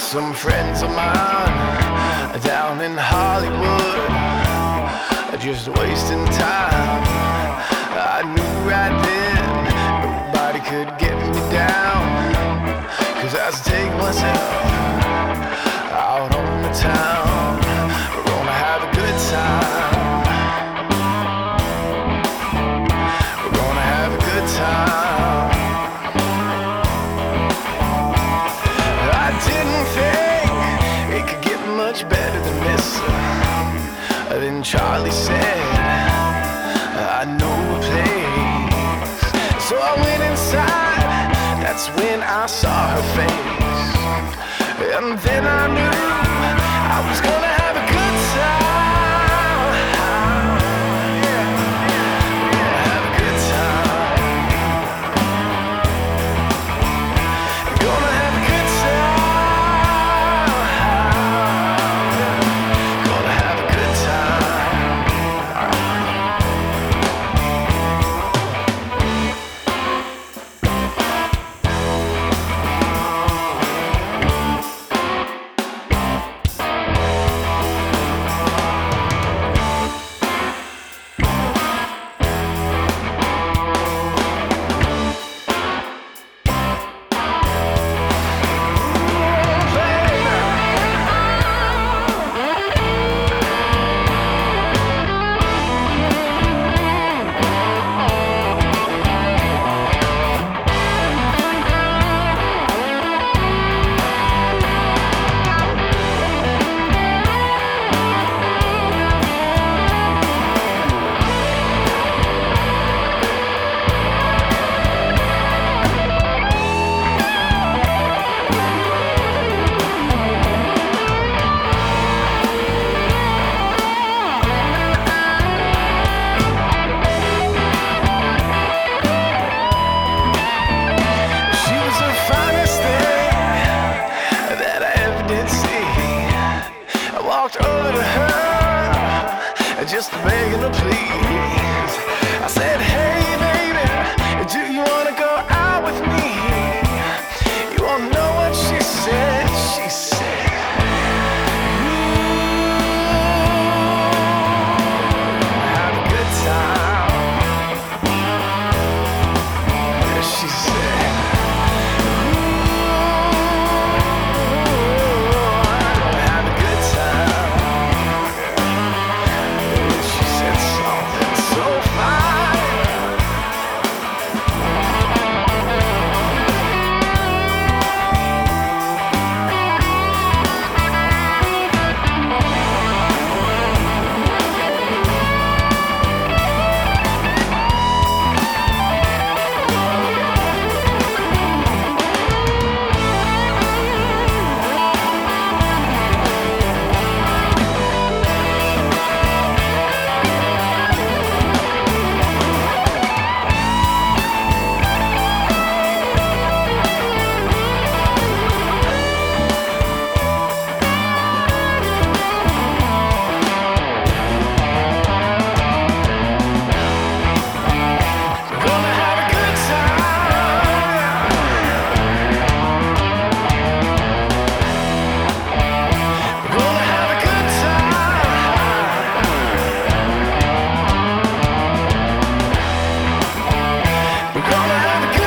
Some friends of mine down in Hollywood are just wasting time. I knew right then nobody could get me down, 'cause I was taking myself out on the town. We're gonna have a good time. We're gonna have a good time. I didn't think it could get much better than this. Then Charlie said, I know a place. So I went inside, that's when I saw her face. And then I knew I was gonna have a good time. Gonna have a good time. Gonna have a good time. Gonna have a good time. Over to her, just begging her please. I said, hey baby, do you wanna go out with me? You wanna know what she said? She said, have a good time. She said, have a good time. She said something so fine. We're gonna have a